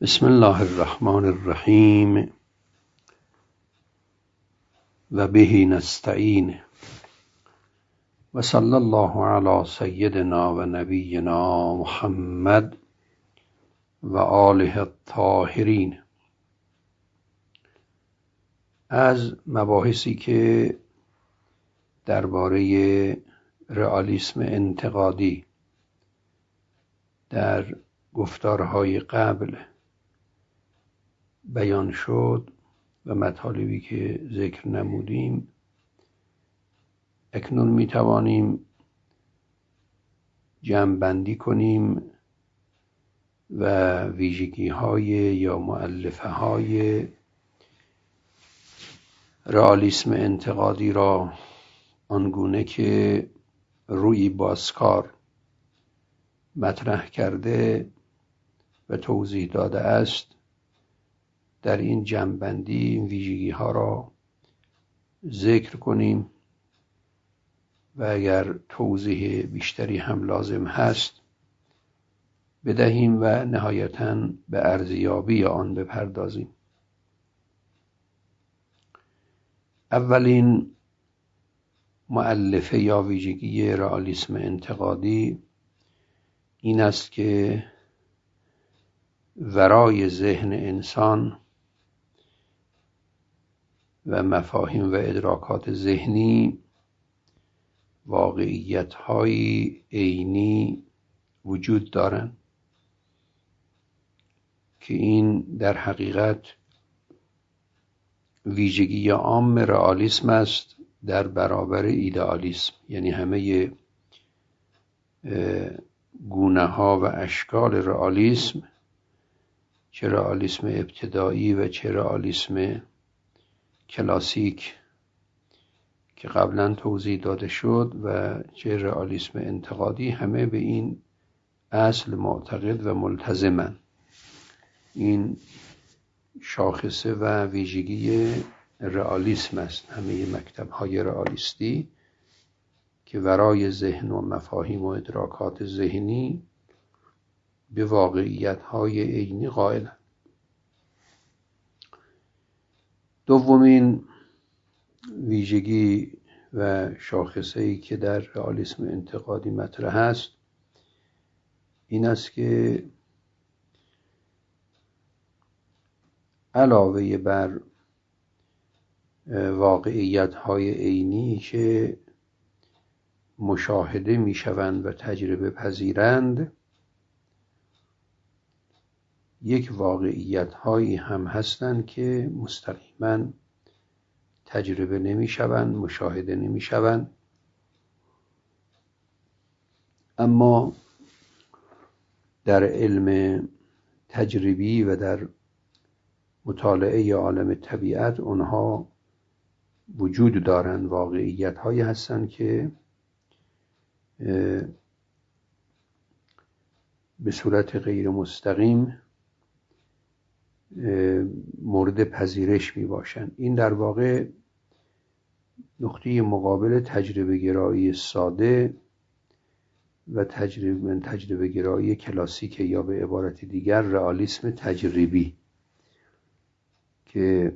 بسم الله الرحمن الرحیم و به نستعین و صلی الله علی سیدنا و نبینا محمد و آله الطاهرین. از مباحثی که درباره رئالیسم انتقادی در گفتارهای قبل بیان شد و مطالبی که ذکر نمودیم، اکنون می توانیم جمع‌بندی کنیم و ویژگی های یا مؤلفه های رئالیسم انتقادی را آنگونه که روی باسکار مطرح کرده و توضیح داده است در این جمع‌بندی این ویژگی ها را ذکر کنیم و اگر توضیح بیشتری هم لازم هست بدهیم و نهایتاً به ارزیابی آن بپردازیم. اولین مؤلفه یا ویژگی رئالیسم انتقادی این است که ورای ذهن انسان و مفاهیم و ادراکات ذهنی واقعیت‌های عینی وجود دارند که این در حقیقت ویژگی عام رئالیسم است در برابر ایدئالیسم، یعنی همه گونه‌ها و اشکال رئالیسم، چه رئالیسم ابتدایی و چه رئالیسم کلاسیک که قبلا توضیح داده شد و چه رئالیسم انتقادی، همه به این اصل معتقد و ملتزمند. این شاخصه و ویژگی رئالیسم است، همه مکتب‌های رئالیستی که ورای ذهن و مفاهیم و ادراکات ذهنی به واقعیت‌های عینی قائلند. دومین ویژگی و شاخصه‌ای که در رئالیسم انتقادی مطرح است این است که علاوه بر واقعیت‌های عینی که مشاهده می‌شوند و تجربه پذیرند، یک واقعیت‌هایی هم هستند که مستقیماً تجربه نمی‌شوند، مشاهده نمی‌شوند، اما در علم تجربی و در مطالعه عالم طبیعت اونها وجود دارند. واقعیت‌هایی هستند که به صورت غیر مستقیم مورد پذیرش می باشند. این در واقع نقطه مقابل تجربه گرایی ساده و تجربه گرایی کلاسیک، یا به عبارت دیگر رئالیسم تجربی که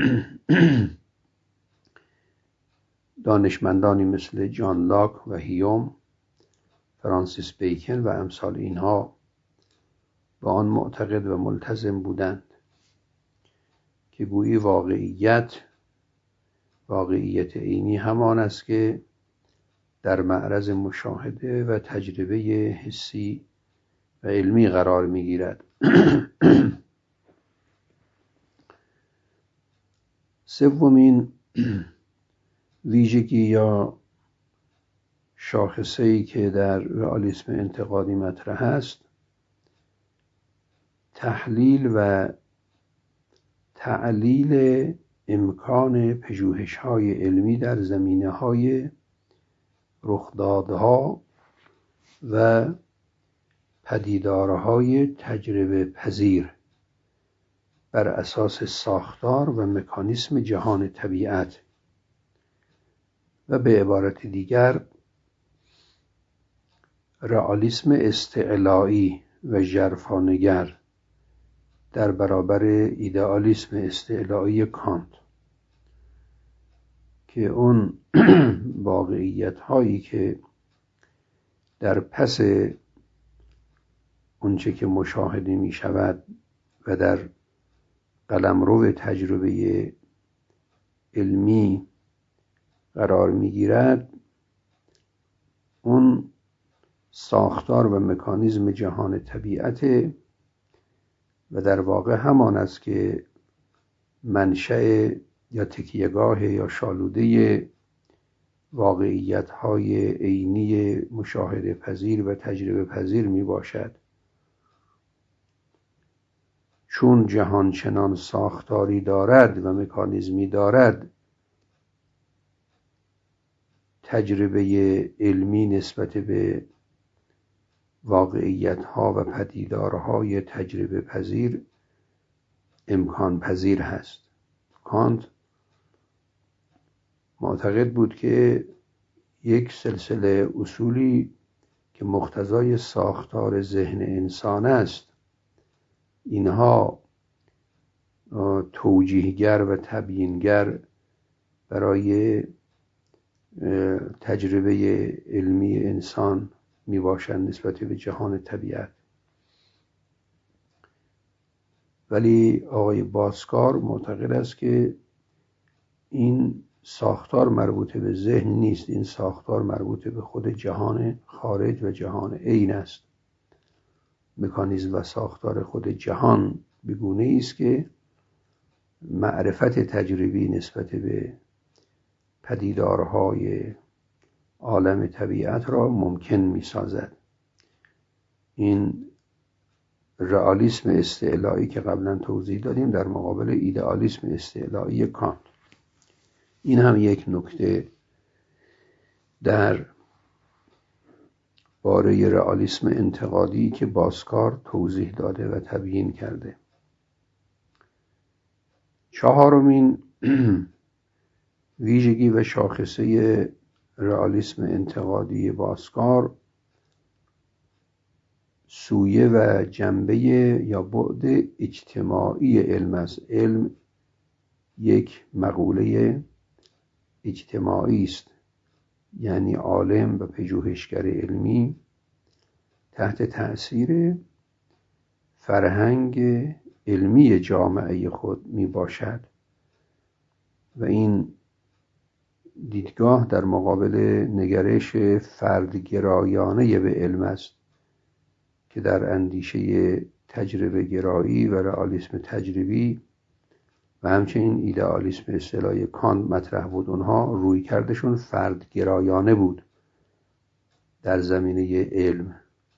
دانشمندانی مثل جان لاک و هیوم، فرانسیس بیکن و امثال اینها به آن معتقد و ملتزم بودند که گویی واقعیت عینی همان است که در معرض مشاهده و تجربه حسی و علمی قرار می‌گیرد. سومین ویژگی یا شاخصه‌ای که در رئالیسم انتقادی مطرح است تحلیل و تعلیل امکان پژوهش‌های علمی در زمینه‌های رخدادها و پدیدارهای تجربه پذیر بر اساس ساختار و مکانیسم جهان طبیعت، و به عبارت دیگر رئالیسم استعلایی و ژرفانگر در برابر ایدئالیسم استعلایی کانت که اون واقعیت هایی که در پس اونچه که مشاهده می شود و در قلمرو تجربه علمی قرار می گیرد، اون ساختار و مکانیزم جهان طبیعت و در واقع همان است که منشأ یا تکیهگاه یا شالوده واقعیت‌های عینی مشاهده پذیر و تجربه پذیر می باشد. چون جهان چنان ساختاری دارد و مکانیزمی دارد، تجربه علمی نسبت به واقعیت‌ها و پدیدارهای تجربه پذیر امکان پذیر هست. کانت معتقد بود که یک سلسله اصولی که مقتضای ساختار ذهن انسان است، اینها توجیهگر و تبیینگر برای تجربه علمی انسان می باشند نسبت به جهان طبیعت. ولی آقای باسکار معتقد است که این ساختار مربوط به ذهن نیست، این ساختار مربوط به خود جهان خارج و جهان عین است. مکانیزم و ساختار خود جهان به گونه‌ای است که معرفت تجربی نسبت به پدیدارهای عالم طبیعت را ممکن می‌سازد. این رئالیسم استعلایی که قبلا توضیح دادیم در مقابل ایدئالیسم استعلایی کانت. این هم یک نکته در باره رئالیسم انتقادی که باسکار توضیح داده و تبیین کرده. چهارمین ویژگی و شاخصه رئالیسم انتقادی باسکار سویه و جنبه یا بعد اجتماعی علم است. علم یک مقوله اجتماعی است، یعنی عالم و پژوهشگر علمی تحت تأثیر فرهنگ علمی جامعه خود می باشد و این دیدگاه در مقابل نگرش فردگرایانه به علم است که در اندیشه تجربه گرایی و رئالیسم تجربی و همچنین ایدئالیسم اصطلاحی کانت مطرح بود. اونها روی کردشون فردگرایانه بود در زمینه علم،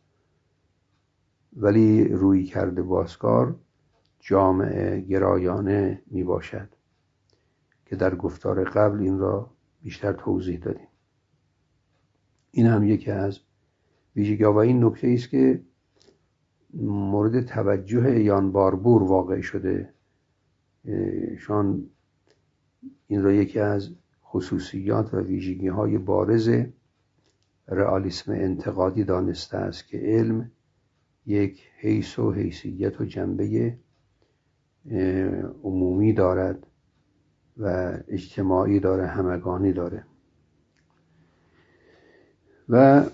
ولی روی کرده باسکار جامعه گرایانه می باشد که در گفتار قبل این را بیشتر توضیح دادیم. این هم یکی از ویژگی‌ها و این نکته است که مورد توجه یان باربور واقع شده. شان این را یکی از خصوصیات و ویژگی‌های بارز رئالیسم انتقادی دانسته است که علم یک حیث و حیثیت و جنبه عمومی دارد و اجتماعی داره، همگانی داره. و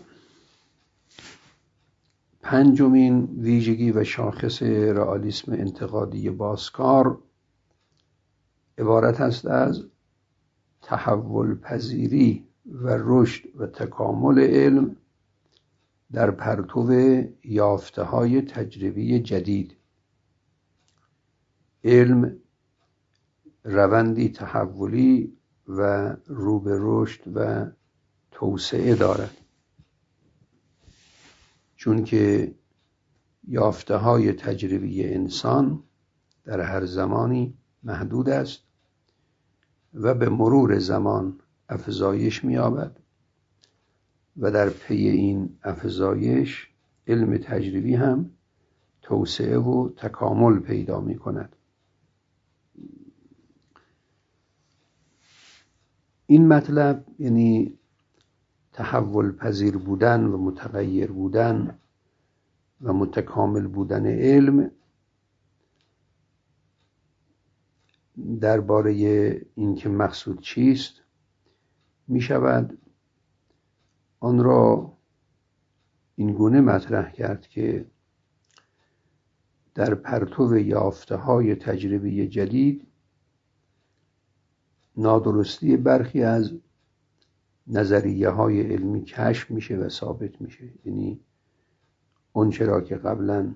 پنجمین ویژگی و شاخص رئالیسم انتقادی باسکار عبارت است از تحول پذیری و رشد و تکامل علم در پرتو یافته‌های تجربی جدید. علم روندی تحولی و رو به رشد و توسعه دارد، چون که یافته‌های تجربی انسان در هر زمانی محدود است و به مرور زمان افزایش می‌یابد و در پی این افزایش علم تجربی هم توسعه و تکامل پیدا می‌کند. این مطلب یعنی تحول پذیر بودن و متغیر بودن و متکامل بودن علم درباره اینکه مقصود چیست می شود آن را این گونه مطرح کرد که در پرتو یافته‌های تجربی جدید نادرستی برخی از نظریه‌های علمی کشف میشه و ثابت میشه. یعنی اون چرا که قبلا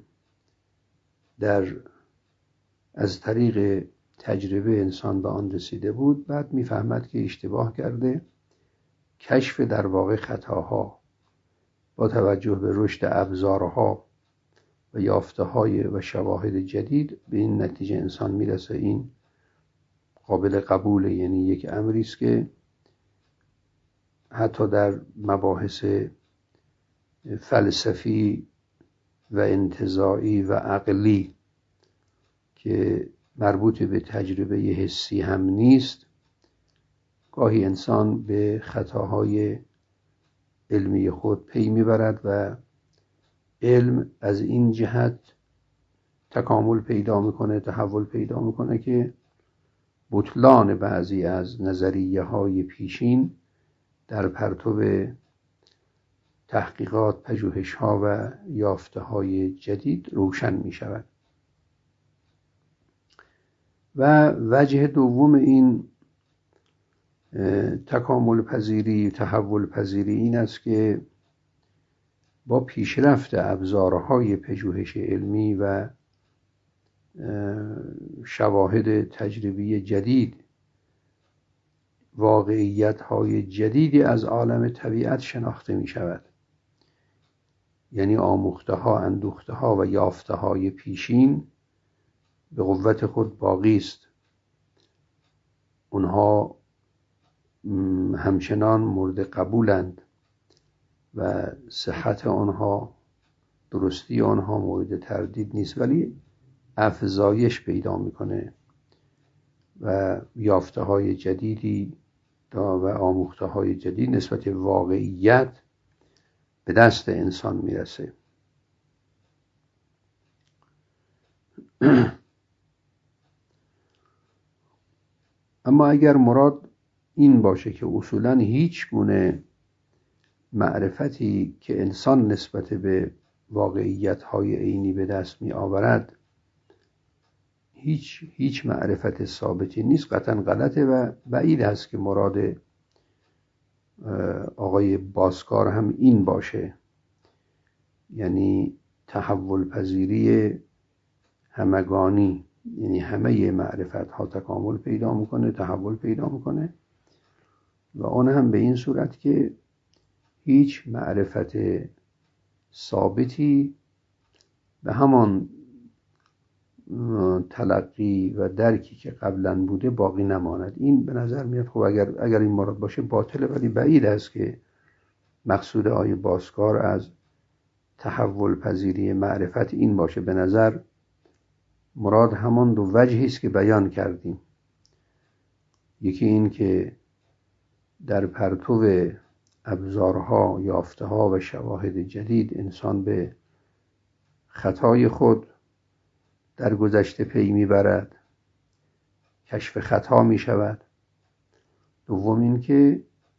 از طریق تجربه انسان به آن رسیده بود، بعد میفهمد که اشتباه کرده. کشف در واقع خطاها با توجه به رشد ابزارها و یافته‌های و شواهد جدید به این نتیجه انسان میرسه. این قابل قبوله. یعنی یک امری است که حتی در مباحث فلسفی و انتزاعی و عقلی که مربوط به تجربه حسی هم نیست، گاهی انسان به خطاهای علمی خود پی میبرد و علم از این جهت تکامل پیدا میکنه، تحول پیدا میکنه که بطلان بعضی از نظریه های پیشین در پرتو تحقیقات، پژوهش ها و یافته های جدید روشن می شود. و وجه دوم این تکامل پذیری، تحول پذیری این است که با پیشرفت ابزارهای پژوهش علمی و شواهد تجربی جدید، واقعیت‌های جدیدی از عالم طبیعت شناخته می شود. یعنی آموخته‌ها، اندوخته‌ها و یافته‌های پیشین به قوت خود باقی است. اونها همچنان مورد قبولند و صحت آنها، درستی آنها مورد تردید نیست، ولی افزایش پیدا میکنه و یافته‌های جدیدی و آموخته‌های جدید نسبت واقعیت به دست انسان میرسه. اما اگر مراد این باشه که اصولاً هیچ گونه معرفتی که انسان نسبت به واقعیت‌های عینی به دست می آورد هیچ معرفت ثابتی نیست، قطعاً غلطه و بعید است که مراد آقای باسکار هم این باشه. یعنی تحول پذیری همگانی، یعنی همه معرفت ها تکامل پیدا میکنه، تحول پیدا میکنه و آن هم به این صورت که هیچ معرفت ثابتی به همان تلقی و درکی که قبلا بوده باقی نماند. این به نظر میاد خب اگر این مراد باشه باطله، ولی بعید است که مقصود آقای باسکار از تحول پذیری معرفت این باشه. به نظر مراد همان دو وجهی است که بیان کردیم. یکی این که در پرتو ابزارها، یافته‌ها و شواهد جدید انسان به خطای خود در گذشته پی میبرد، کشف خطا می شود. دوم این که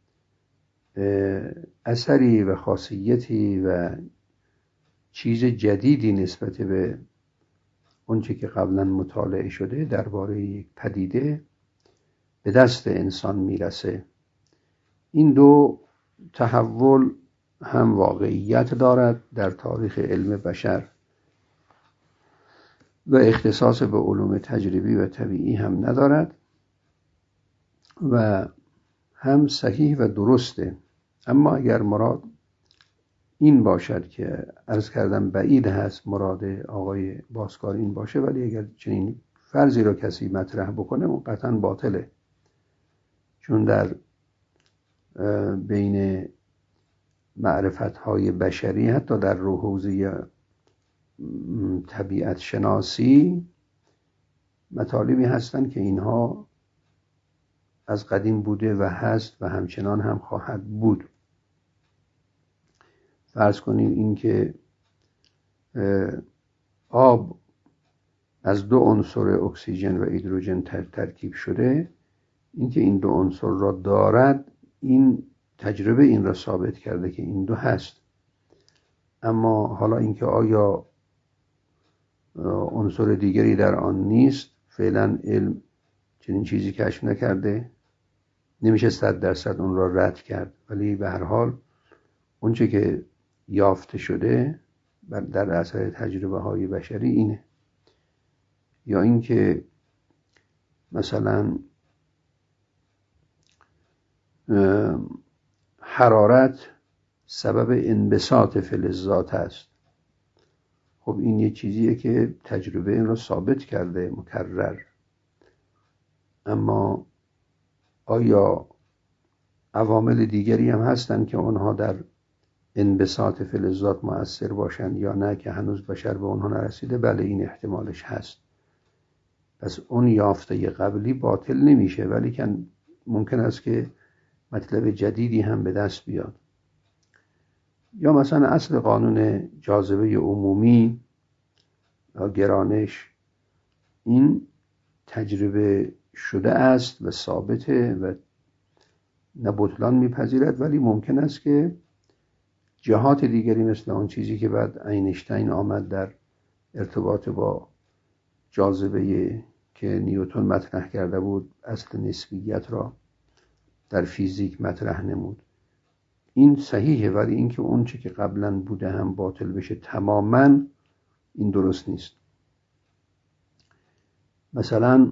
اثری و خاصیتی و چیز جدیدی نسبت به اونچه که قبلا مطالعه شده درباره یک پدیده به دست انسان میرسه. این دو تحول هم واقعیت دارد در تاریخ علم بشر و اختصاص به علوم تجربی و طبیعی هم ندارد و هم صحیح و درسته. اما اگر مراد این باشد که عرض کردم بعید هست مراد آقای باسکار این باشه، ولی اگر چنین فرضی رو کسی مطرح بکنه اون قطعا باطله، چون در بین معرفت‌های بشری حتی در حوزه طبیعت شناسی مطالبی هستند که اینها از قدیم بوده و هست و همچنان هم خواهد بود. فرض کنیم این که آب از دو عنصر اکسیژن و هیدروژن ترکیب شده، اینکه این دو عنصر را دارد، این تجربه این را ثابت کرده که این دو هست. اما حالا اینکه آیا عنصر دیگری در آن نیست، فعلا علم چنین چیزی کشف نکرده، نمیشه 100% اون را رد کرد، ولی به هر حال اونچه که یافته شده در اثر تجربه های بشری اینه. یا اینکه مثلا حرارت سبب انبساط فلزات است. خب این یه چیزیه که تجربه این رو ثابت کرده مکرر، اما آیا عوامل دیگری هم هستن که اونها در انبساط فلزات مؤثر باشند یا نه که هنوز بشر به اونها نرسیده؟ بله، این احتمالش هست. پس اون یافته قبلی باطل نمیشه، ولی که ممکن است که مطلب جدیدی هم به دست بیاد. یا مثلا اصل قانون جاذبه عمومی یا گرانش، این تجربه شده است و ثابته و نه بطلان میپذیرد، ولی ممکن است که جهات دیگری مثل اون چیزی که بعد اینشتین آمد در ارتباط با جاذبه که نیوتن مطرح کرده بود، اصل نسبیت را در فیزیک مطرح نمود، این صحیحه، ولی اینکه اون چی که قبلا بوده هم باطل بشه تماما، این درست نیست. مثلا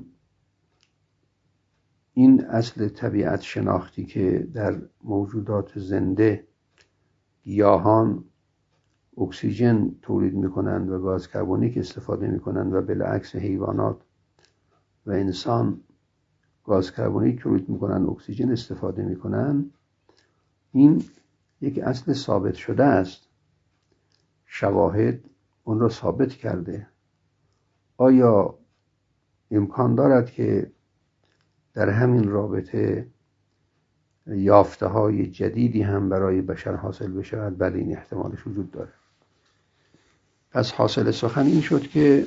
این اصل طبیعت شناختی که در موجودات زنده گیاهان اکسیژن تولید میکنند و گاز کربونیک استفاده میکنند و بالعکس حیوانات و انسان گاز کربونیک تولید میکنند اکسیژن استفاده میکنند، این یک اصل ثابت شده است، شواهد اون را ثابت کرده. آیا امکان دارد که در همین رابطه یافته های جدیدی هم برای بشر حاصل بشود؟ بله، این احتمالش وجود داره. پس حاصل سخن این شد که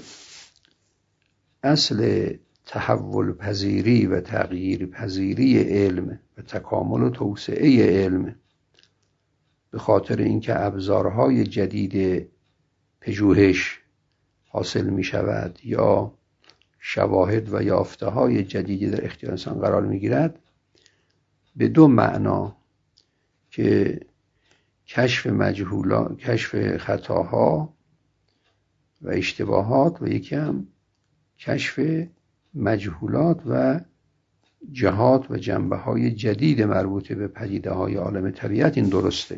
اصل تحول پذیری و تغییر پذیری علم و تکامل و توسعه علم به خاطر اینکه ابزارهای جدید پژوهش حاصل می شود یا شواهد و یافته های جدیدی در اختیار انسان قرار می گیرد، به دو معنا که کشف خطاها و اشتباهات و یکی هم کشف مجهولات و جهات و جنبه های جدید مربوط به پدیده های عالم طبیعت، این درسته.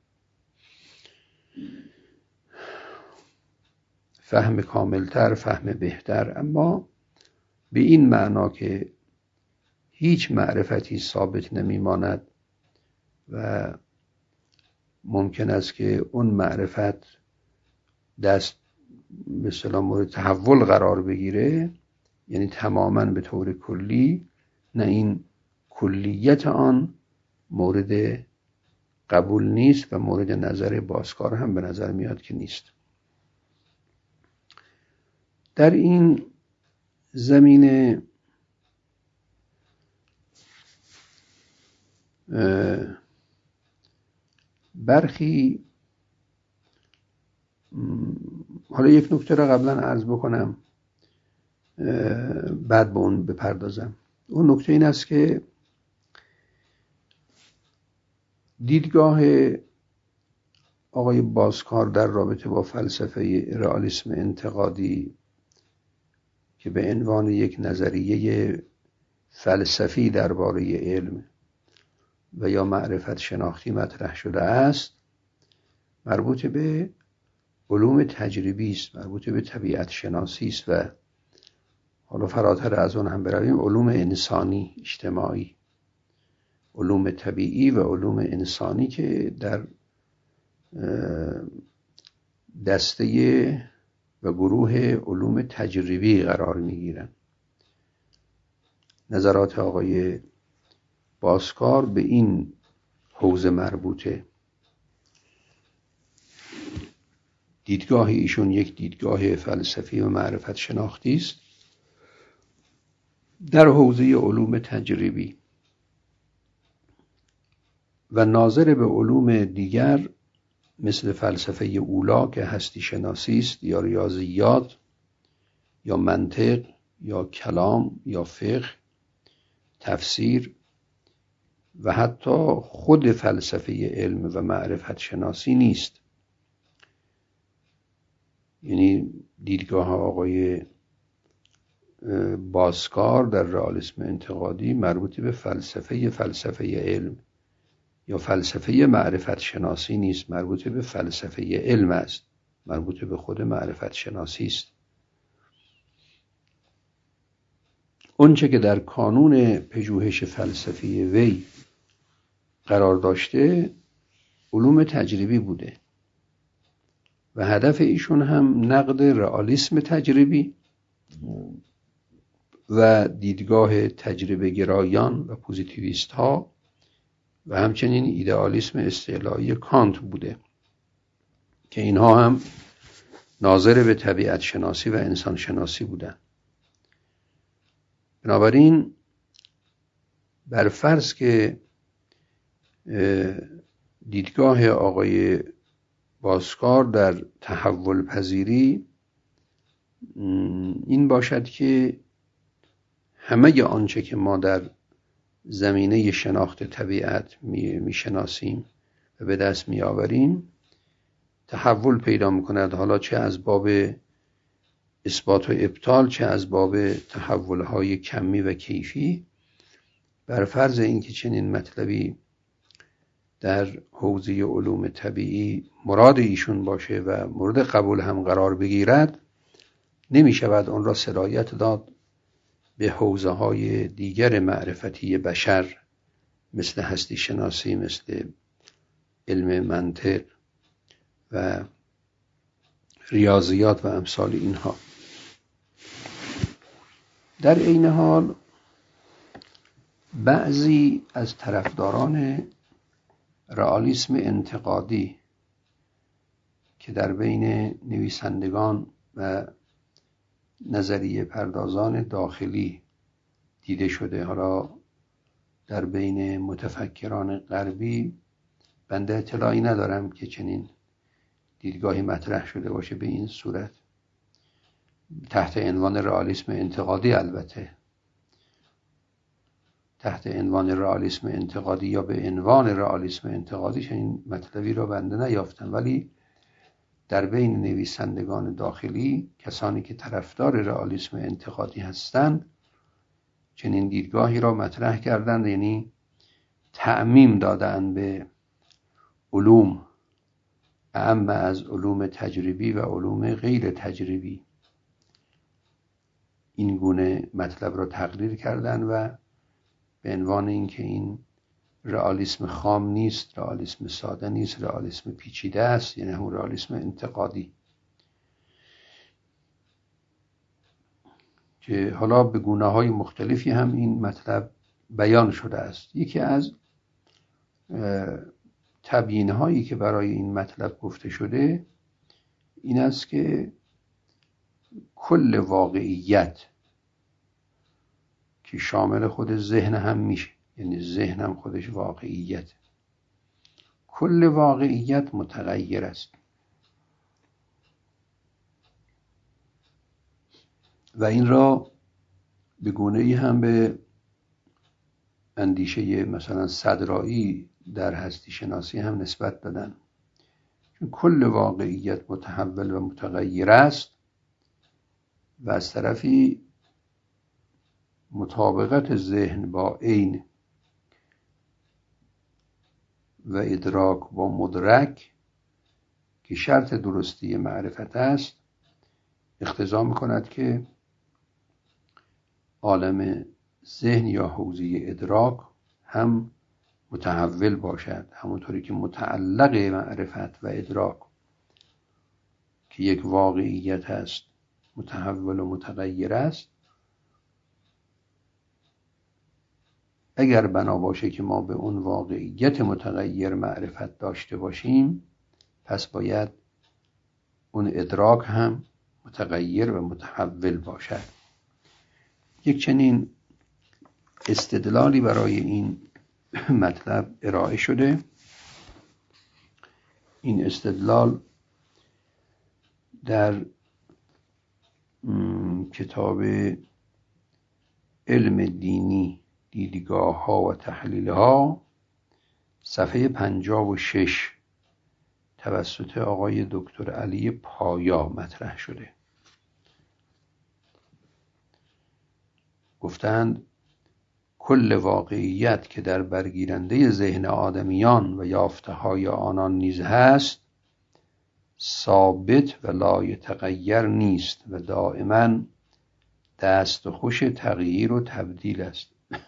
فهم کاملتر، فهم بهتر، اما به این معنا که هیچ معرفتی ثابت نمیماند و ممکن است که اون معرفت دست به اصطلاح مورد تحول قرار بگیره، یعنی تماما به طور کلی، نه این کلیت آن مورد قبول نیست و مورد نظر بازکار هم به نظر میاد که نیست. در این زمینه برخی، حالا یک نکته را قبلا عرض بکنم بعد به اون بپردازم. اون نکته این است که دیدگاه آقای بازکار در رابطه با فلسفه رئالیسم انتقادی که به عنوان یک نظریه فلسفی درباره علم و یا معرفت شناختی مطرح شده است، مربوط به علوم تجربی است، مربوط به طبیعت شناسی است و حالا فراتر از اون هم برویم علوم انسانی اجتماعی، علوم طبیعی و علوم انسانی که در دسته و گروه علوم تجربی قرار می‌گیرند. نظرات آقای بازکار به این حوزه مربوطه. دیدگاه ایشون یک دیدگاه فلسفی و معرفت شناختی است در حوزه علوم تجربی و ناظر به علوم دیگر مثل فلسفه اولا که هستی شناسی است یا ریاضیات یا منطق یا کلام یا فقه، تفسیر و حتی خود فلسفه علم و معرفت شناسی نیست. یعنی دیدگاه آقای باسکار در رئالیسم انتقادی مربوط به فلسفه علم یا فلسفه معرفت شناسی نیست، مربوط به فلسفه علم است، مربوط به خود معرفت شناسی است. اونچه که در کانون پژوهش فلسفی وی قرار داشته علوم تجربی بوده و هدف ایشون هم نقد رئالیسم تجربی و دیدگاه تجربه گرایان و پوزیتیویست ها و همچنین ایدئالیسم استعلایی کانت بوده که اینها هم ناظر به طبیعت شناسی و انسان شناسی بودند. بنابراین بر فرض که دیدگاه آقای باسکار در تحول پذیری این باشد که همه آنچه که ما در زمینه شناخت طبیعت میشناسیم و به دست میآوریم تحول پیدا میکند، حالا چه از باب اثبات و ابطال چه از باب تحولهای کمی و کیفی. بر فرض اینکه چنین مطلبی در حوزه علوم طبیعی مراد ایشون باشه و مورد قبول هم قرار بگیرد، نمی شود آن را سرایت داد به حوزه های دیگر معرفتی بشر مثل هستی شناسی، مثل علم منطق و ریاضیات و امثال اینها. در این حال بعضی از طرفداران رئالیسم انتقادی که در بین نویسندگان و نظریه پردازان داخلی دیده شده، حالا در بین متفکران غربی بنده اطلاعی ندارم که چنین دیدگاهی مطرح شده باشه به این صورت، تحت عنوان رئالیسم انتقادی، البته تحت عنوان رئالیسم انتقادی یا به عنوان رئالیسم انتقادی چنین مطلبی را بنده نیافتم، ولی در بین نویسندگان داخلی کسانی که طرفدار رئالیسم انتقادی هستند چنین دیدگاهی را مطرح کردند، یعنی تعمیم دادند به علوم اعم از علوم تجربی و علوم غیر تجربی. این گونه مطلب را تقریر کردند و به عنوان اینکه این رئالیسم خام نیست، رئالیسم ساده نیست، رئالیسم پیچیده است، یعنی همون رئالیسم انتقادی که حالا به گونه‌های مختلفی هم این مطلب بیان شده است. یکی از تبیین‌هایی که برای این مطلب گفته شده این است که کل واقعیت که شامل خود ذهن هم میشه، یعنی ذهن هم خودش واقعیت، کل واقعیت متغیر است و این را به گونه‌ای هم به اندیشه مثلا صدرایی در هستی شناسی هم نسبت دادن، چون کل واقعیت متحول و متغیر است و از طرفی مطابقت ذهن با عین و ادراک با مدرک که شرط درستی معرفت است اقتضا می‌کند که عالم ذهن یا حوزه ادراک هم متحول باشد، همونطوری که متعلق معرفت و ادراک که یک واقعیت است متحول و متغیر است. اگر بنا باشه که ما به اون واقعیت متغیر معرفت داشته باشیم، پس باید اون ادراک هم متغیر و متحول باشد. یک چنین استدلالی برای این مطلب ارائه شده. این استدلال در کتاب علم دینی، دیدگاه ها و تحلیل ها، صفحه 56 توسط آقای دکتر علی پایا مطرح شده. گفتند کل واقعیت که در برگیرنده ذهن آدمیان و یافته های آنان نیز هست ثابت و لایتغیر نیست و دائما دست خوش تغییر و تبدیل است.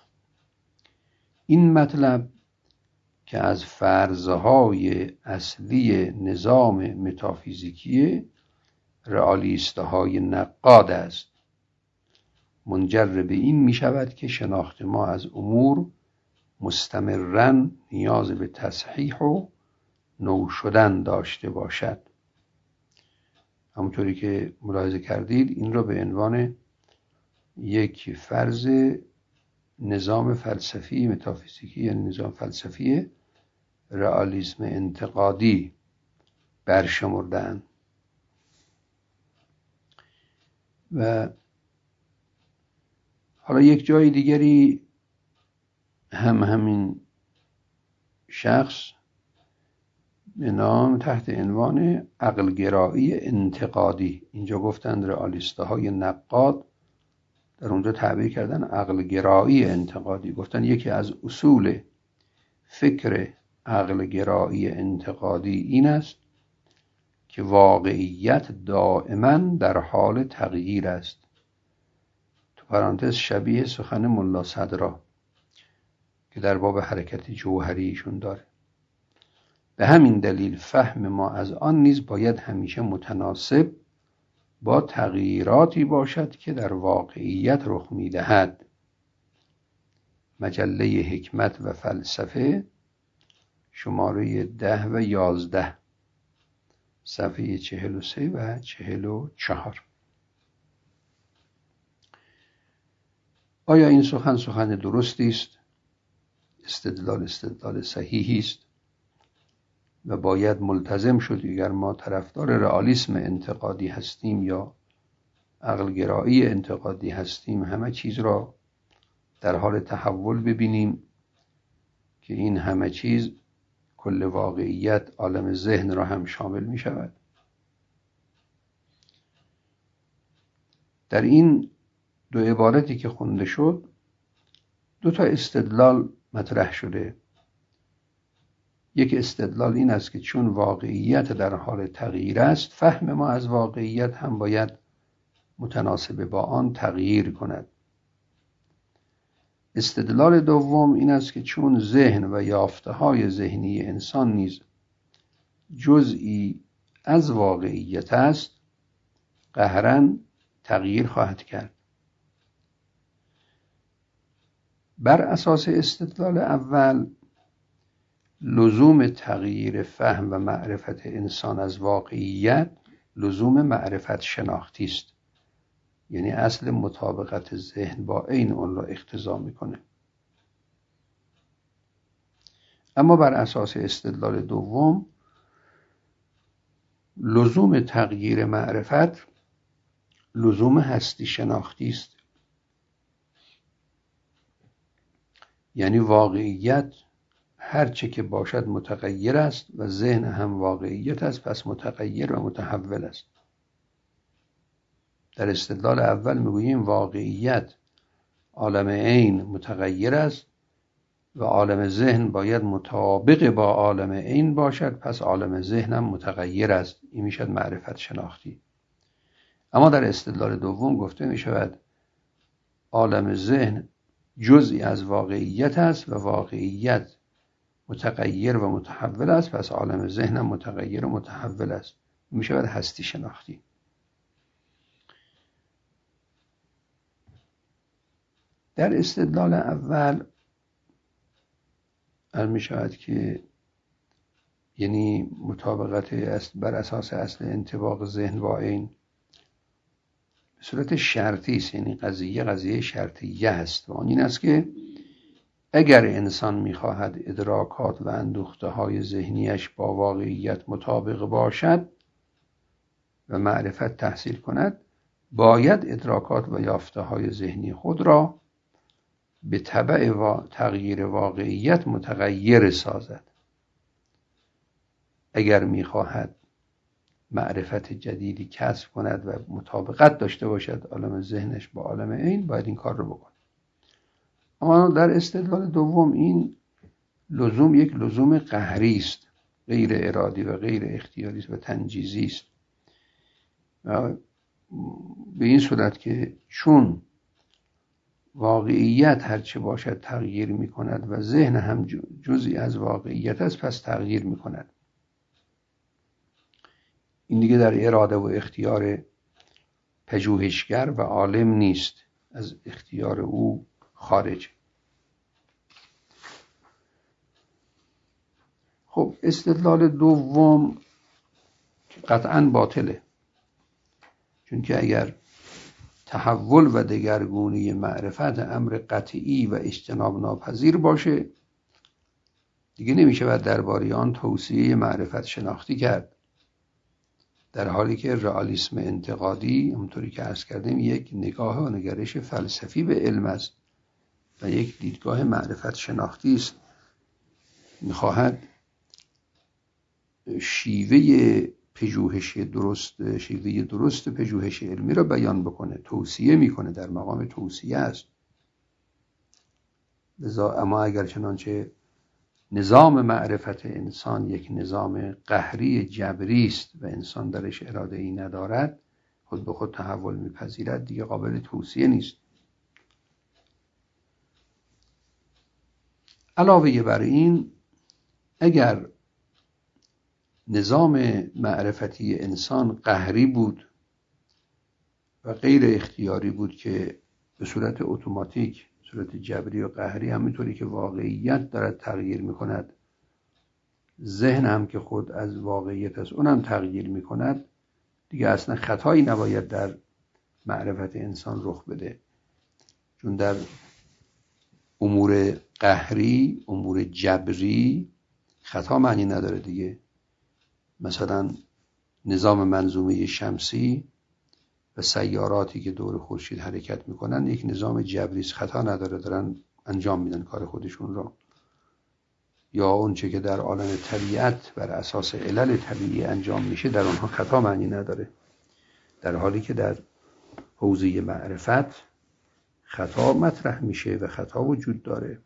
این مطلب که از فرضهای اصلی نظام متافیزیکی رئالیست‌های نقاد است، منجر به این می شود که شناخت ما از امور مستمراً نیاز به تصحیح و نو شدن داشته باشد. همونطوری که ملاحظه کردید این را به عنوان یک فرض نظام فلسفی متافیزیکی، یعنی نظام فلسفی رئالیسم انتقادی برشمردند. و حالا یک جای دیگری همین شخص به نام تحت عنوان عقلگرایی انتقادی، اینجا گفتند رئالیست‌های نقاد، در اونجا تعبیر کردن عقلگرایی انتقادی. گفتن یکی از اصول فکر عقلگرایی انتقادی این است که واقعیت دائما در حال تغییر است. تو پرانتز شبیه سخن ملا صدرا که در باب حرکت جوهری ایشون داره. به همین دلیل فهم ما از آن نیز باید همیشه متناسب با تغییراتی باشد که در واقعیت رخ می‌دهد. مجله حکمت و فلسفه شماره 10 و 11 صفحه 43 و 44. آیا این سخن درستی است؟ استدلال صحیحی است و باید ملتزم شد اگر ما طرفدار رئالیسم انتقادی هستیم یا عقلگرایی انتقادی هستیم همه چیز را در حال تحول ببینیم که این همه چیز کل واقعیت عالم ذهن را هم شامل می شود. در این دو عبارتی که خونده شد دو تا استدلال مطرح شده. یک استدلال این است که چون واقعیت در حال تغییر است فهم ما از واقعیت هم باید متناسب با آن تغییر کند. استدلال دوم این است که چون ذهن و یافته‌های ذهنی انسان نیز جزئی از واقعیت است قهراً تغییر خواهد کرد. بر اساس استدلال اول لزوم تغییر فهم و معرفت انسان از واقعیت لزوم معرفت شناختی است، یعنی اصل مطابقت ذهن با عین اون را اقتضا میکنه. اما بر اساس استدلال دوم لزوم تغییر معرفت لزوم هستی شناختی است، یعنی واقعیت هر چه که باشد متغیر است و ذهن هم واقعیت است، پس متغیر و متحول است. در استدلال اول میگوییم واقعیت عالم عین متغیر است و عالم ذهن باید مطابق با عالم عین باشد، پس عالم ذهن هم متغیر است. این میشد معرفت شناختی. اما در استدلال دوم گفته میشود عالم ذهن جزئی از واقعیت است و واقعیت متغیر و متحول است، پس عالم ذهن هم متغیر و متحول است. میشود هستی شناختی. در استدلال اول می شود که یعنی مطابقت بر اساس اصل انطباق ذهن با عین به صورت شرطی است، یعنی قضیه شرطیه است و آن این است که اگر انسان می‌خواهد ادراکات و اندوخته‌های ذهنیش با واقعیت مطابق باشد و معرفت تحصیل کند، باید ادراکات و یافته‌های ذهنی خود را به تبع تغییر واقعیت متغیر سازد. اگر می‌خواهد معرفت جدیدی کسب کند و مطابقت داشته باشد عالم ذهنش با عالم عین، باید این کار رو بکنه. اما در استدلال دوم این لزوم یک لزوم قهری است، غیر ارادی و غیر اختیاری است و تنجیزی است. به این صورت که چون واقعیت هرچه باشد تغییر می کند و ذهن هم جزئی از واقعیت است، پس تغییر می کند. این دیگه در اراده و اختیار پژوهشگر و عالم نیست، از اختیار او خارج. خب استدلال دوم قطعاً باطله، چون که اگر تحول و دگرگونی معرفت امر قطعی و اجتناب ناپذیر باشه، دیگه نمیشه باید درباره آن توصیه معرفت شناختی کرد، در حالی که رئالیسم انتقادی همونطوری که عرض کردیم یک نگاه و نگرش فلسفی به علم است و یک دیدگاه معرفت شناختی است. میخواهد شیوه درست پژوهش علمی را بیان بکنه، توصیه میکنه، در مقام توصیه است. اما اگر چنانچه نظام معرفت انسان یک نظام قهری جبری است و انسان درش اراده ای ندارد، خود به خود تحول میپذیرد، دیگه قابل توصیه نیست. علاوه بر این، اگر نظام معرفتی انسان قهری بود و غیر اختیاری بود که به صورت اتوماتیک، صورت جبری و قهری، همینطوری که واقعیت دارد تغییر میکند، ذهن هم که خود از واقعیت است اونم تغییر میکند، دیگه اصلا خطایی نباید در معرفت انسان رخ بده. چون در امور قهری، امور جبری، خطا معنی نداره دیگه. مثلا نظام منظومه شمسی و سیاراتی که دور خورشید حرکت میکنن یک نظام جبری است، خطا نداره، دارن انجام میدن کار خودشون را. یا اون چه که در عالم طبیعت بر اساس علل طبیعی انجام میشه، در اونها خطا معنی نداره، در حالی که در حوزه معرفت خطا مطرح میشه و خطا وجود داره.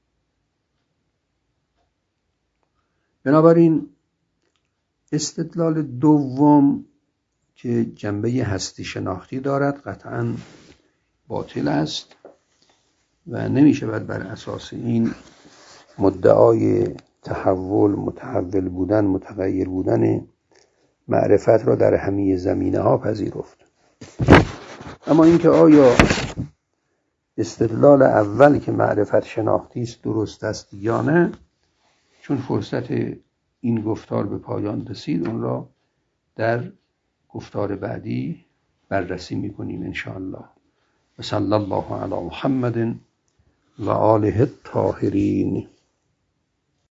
بنابراین استدلال دوم که جنبه هستی شناختی دارد قطعاً باطل است و نمیشه باید بر اساس این مدعای تحول، متحول بودن، متغیر بودن معرفت را در همه زمینه ها پذیرفت. اما اینکه آیا استدلال اول که معرفت شناختی است درست است یا نه، چون فرصت این گفتار به پایان رسید، اون را در گفتار بعدی بررسی میکنیم انشاءالله. و صلی الله علی محمد و آله الطاهرین.